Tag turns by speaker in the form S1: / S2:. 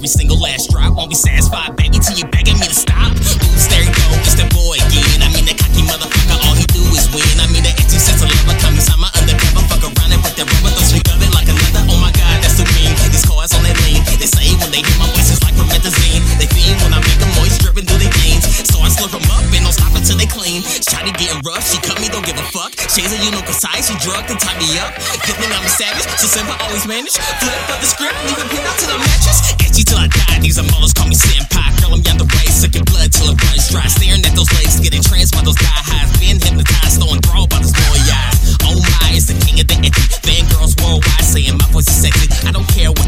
S1: every single last drop. Won't be satisfied, baby, till you begging me to stop. Oops, there you go, it's that boy again. I mean, that cocky motherfucker, all he do is win. I mean, that empty sense of love, come inside my undercover. Fuck around and put that rubber, throw shake of it like another. Oh my god, that's the ring. These cars on that lean. They say when they hear my voice, it's like promethazine. They fiend when I make them moist, dripping through their veins. So I slurp them up and don't stop until they clean. Shawty getting rough, she cut me, don't give a fuck. Shades of you know precise, she drugged and tied me up. Good thing I'm a savage, so simple, always manage. Flip up the script, leave it pinned out to the mattress. Edgy till I die, these are moles, call me senpai. Girl, I'm young the race, sucking blood till it runs dry. Staring at those legs, getting tranced by those die highs. Being hypnotized, throwing brawl by those boy eyes. Oh my, it's the king of the edgy. Fangirls worldwide saying my voice is sexy. I don't care what